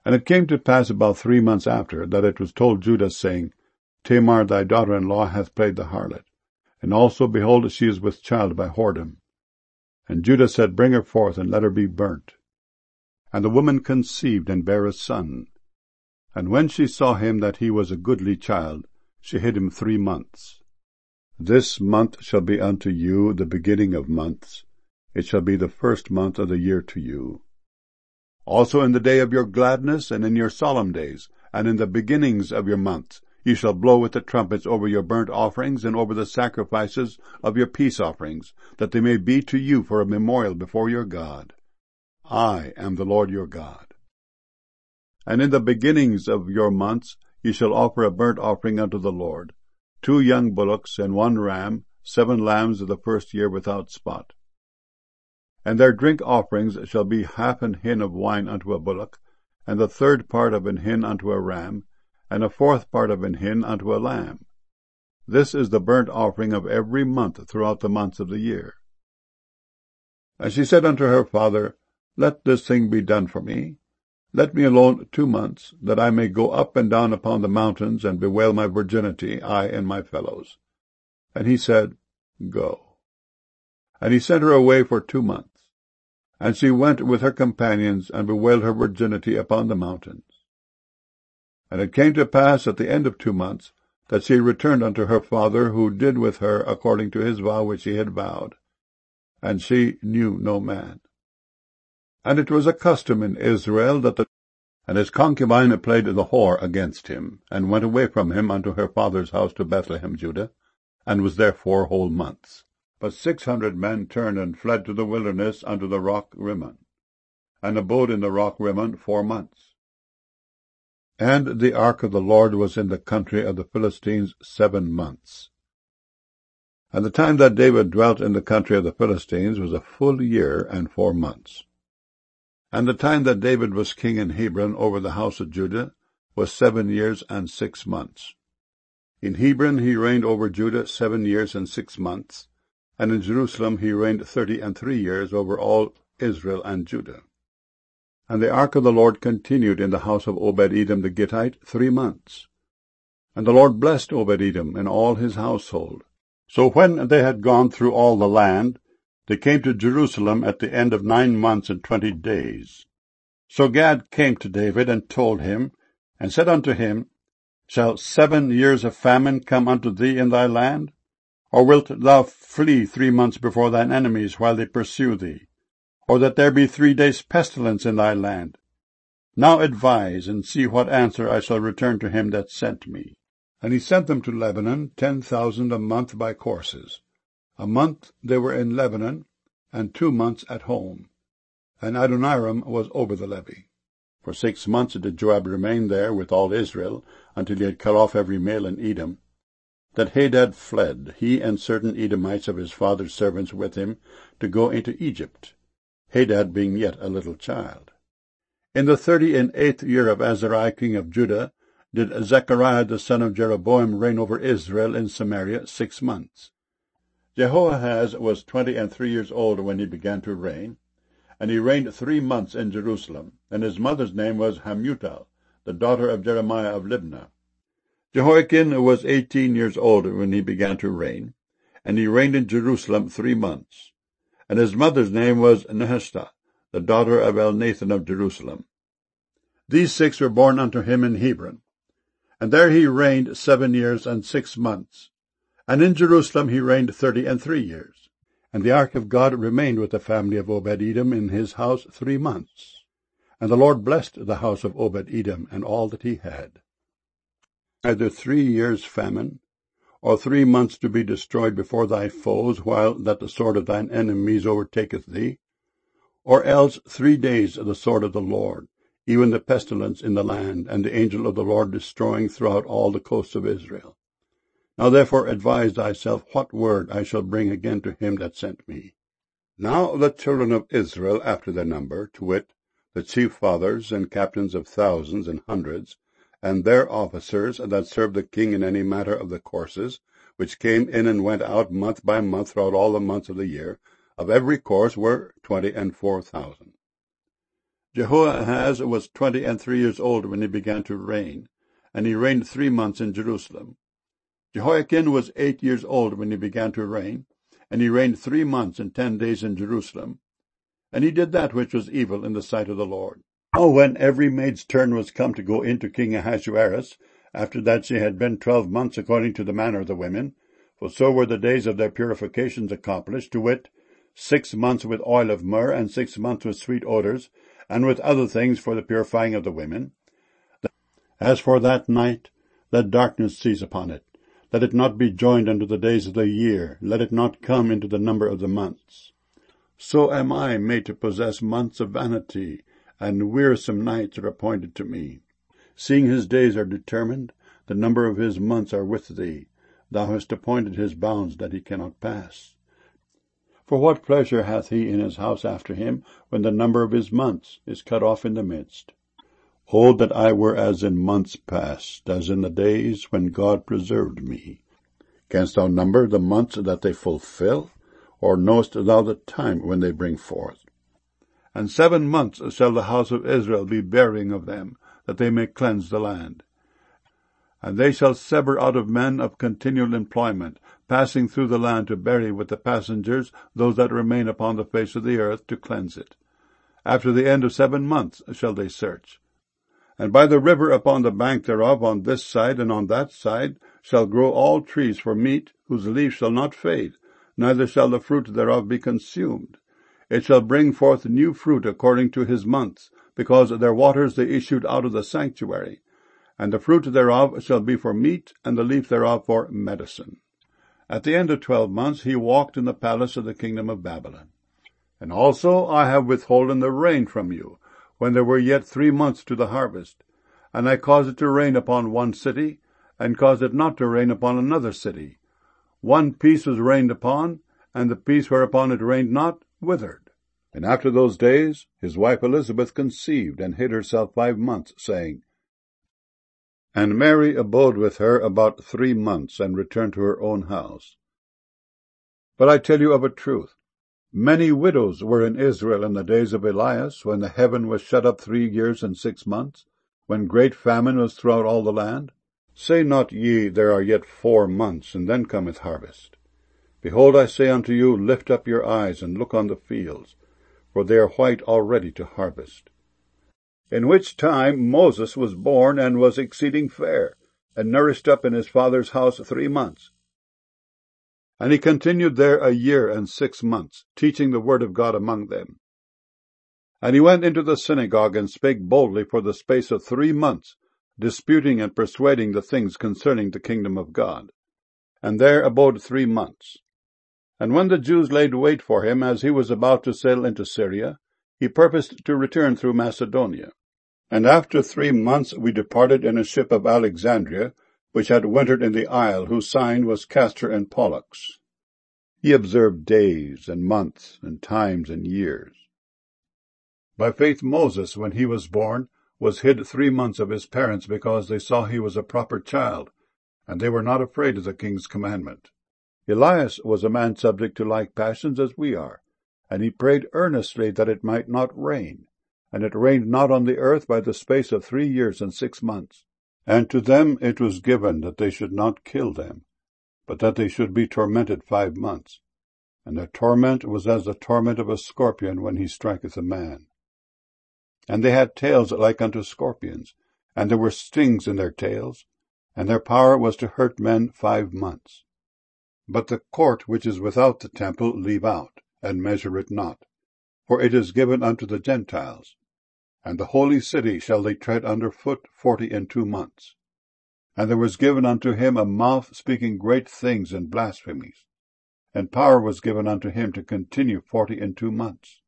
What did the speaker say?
And it came to pass about 3 months after, that it was told Judah, saying, Tamar thy daughter-in-law hath played the harlot, and also, behold, she is with child by whoredom. And Judah said, Bring her forth, and let her be burnt. And the woman conceived, and bare a son. And when she saw him that he was a goodly child, she hid him 3 months. This month shall be unto you the beginning of months. It shall be the first month of the year to you. Also in the day of your gladness, and in your solemn days, and in the beginnings of your months, ye shall blow with the trumpets over your burnt offerings, and over the sacrifices of your peace offerings, that they may be to you for a memorial before your God. I am the Lord your God. And in the beginnings of your months ye shall offer a burnt offering unto the Lord, 2 young bullocks, and 1 ram, 7 lambs of the first year without spot. And their drink offerings shall be half an hin of wine unto a bullock, and the 3rd part of an hin unto a ram, and a 4th part of an hin unto a lamb. This is the burnt offering of every month throughout the months of the year. And she said unto her father, Let this thing be done for me. Let me alone 2 months, that I may go up and down upon the mountains, and bewail my virginity, I and my fellows. And he said, Go. And he sent her away for 2 months. And she went with her companions, and bewailed her virginity upon the mountains. And it came to pass at the end of 2 months, that she returned unto her father, who did with her according to his vow which he had vowed. And she knew no man. And it was a custom in Israel and his concubine played the whore against him, and went away from him unto her father's house to Bethlehem, Judah, and was there 4 whole months. But 600 men turned and fled to the wilderness unto the rock Rimmon, and abode in the rock Rimmon 4 months. And the ark of the Lord was in the country of the Philistines 7 months. And the time that David dwelt in the country of the Philistines was a full year and 4 months. And the time that David was king in Hebron over the house of Judah was 7 years and 6 months. In Hebron he reigned over Judah 7 years and 6 months, and in Jerusalem he reigned 33 years over all Israel and Judah. And the ark of the Lord continued in the house of Obed-Edom the Gittite 3 months. And the Lord blessed Obed-Edom and all his household. So when they had gone through all the land, they came to Jerusalem at the end of 9 months and 20 days. So Gad came to David and told him, and said unto him, Shall 7 years of famine come unto thee in thy land? Or wilt thou flee 3 months before thine enemies while they pursue thee? Or that there be 3 days' pestilence in thy land? Now advise, and see what answer I shall return to him that sent me. And he sent them to Lebanon 10,000 a month by courses. A month they were in Lebanon, and 2 months at home. And Adoniram was over the levy. For 6 months did Joab remain there with all Israel, until he had cut off every male in Edom. That Hadad fled, he and certain Edomites of his father's servants with him, to go into Egypt, Hadad being yet a little child. In the 38th year of Azariah king of Judah did Zechariah the son of Jeroboam reign over Israel in Samaria 6 months. Jehoahaz was 23 years old when he began to reign, and he reigned 3 months in Jerusalem, and his mother's name was Hamutal, the daughter of Jeremiah of Libnah. Jehoiakim was 18 years old when he began to reign, and he reigned in Jerusalem 3 months. And his mother's name was Nehushta, the daughter of Elnathan of Jerusalem. These 6 were born unto him in Hebron. And there he reigned 7 years and 6 months. And in Jerusalem he reigned 33 years. And the ark of God remained with the family of Obed-Edom in his house 3 months. And the Lord blessed the house of Obed-Edom and all that he had. Either 3 years' famine, or 3 months to be destroyed before thy foes, while that the sword of thine enemies overtaketh thee, or else 3 days of the sword of the Lord, even the pestilence in the land, and the angel of the Lord destroying throughout all the coasts of Israel. Now therefore advise thyself what word I shall bring again to him that sent me. Now the children of Israel after their number, to wit, the chief fathers and captains of thousands and hundreds, and their officers that served the king in any matter of the courses, which came in and went out month by month throughout all the months of the year, of every course were 24,000. Jehoahaz was 23 years old when he began to reign, and he reigned 3 months in Jerusalem. Jehoiakim was 8 years old when he began to reign, and he reigned 3 months and 10 days in Jerusalem. And he did that which was evil in the sight of the Lord. Now when every maid's turn was come to go in to King Ahasuerus, after that she had been 12 months according to the manner of the women, for so were the days of their purifications accomplished, to wit, 6 months with oil of myrrh, and 6 months with sweet odors, and with other things for the purifying of the women. As for that night, let darkness seize upon it. Let it not be joined unto the days of the year. Let it not come into the number of the months. So am I made to possess months of vanity, and wearisome nights are appointed to me. Seeing his days are determined, the number of his months are with thee. Thou hast appointed his bounds that he cannot pass. For what pleasure hath he in his house after him, when the number of his months is cut off in the midst? O that I were as in months past, as in the days when God preserved me. Canst thou number the months that they fulfill? Or knowest thou the time when they bring forth? And 7 months shall the house of Israel be burying of them, that they may cleanse the land. And they shall sever out of men of continual employment, passing through the land to bury with the passengers those that remain upon the face of the earth, to cleanse it. After the end of 7 months shall they search. And by the river upon the bank thereof, on this side and on that side, shall grow all trees for meat, whose leaves shall not fade, neither shall the fruit thereof be consumed. It shall bring forth new fruit according to his months, because their waters they issued out of the sanctuary. And the fruit thereof shall be for meat, and the leaf thereof for medicine. At the end of 12 months he walked in the palace of the kingdom of Babylon. And also I have withholden the rain from you, when there were yet 3 months to the harvest. And I caused it to rain upon one city, and caused it not to rain upon another city. One piece was rained upon, and the piece whereupon it rained not withered. And after those days his wife Elizabeth conceived, and hid herself 5 months, saying, And Mary abode with her about 3 months, and returned to her own house. But I tell you of a truth, many widows were in Israel in the days of Elias, when the heaven was shut up 3 years and 6 months, when great famine was throughout all the land. Say not ye, There are yet 4 months, and then cometh harvest. Behold, I say unto you, Lift up your eyes, and look on the fields, for they are white already to harvest. In which time Moses was born, and was exceeding fair, and nourished up in his father's house 3 months. And he continued there 1 year and 6 months, teaching the word of God among them. And he went into the synagogue, and spake boldly for the space of 3 months, disputing and persuading the things concerning the kingdom of God. And there abode 3 months. And when the Jews laid wait for him, as he was about to sail into Syria, he purposed to return through Macedonia. And after 3 months we departed in a ship of Alexandria, which had wintered in the isle, whose sign was Castor and Pollux. He observed days, and months, and times, and years. By faith Moses, when he was born, was hid 3 months of his parents, because they saw he was a proper child, and they were not afraid of the king's commandment. Elias was a man subject to like passions as we are, and he prayed earnestly that it might not rain. And it rained not on the earth by the space of 3 years and 6 months. And to them it was given that they should not kill them, but that they should be tormented 5 months. And their torment was as the torment of a scorpion when he striketh a man. And they had tails like unto scorpions, and there were stings in their tails, and their power was to hurt men 5 months. But the court which is without the temple leave out, and measure it not, for it is given unto the Gentiles. And the holy city shall they tread under foot 42 months. And there was given unto him a mouth speaking great things and blasphemies, and power was given unto him to continue 42 months.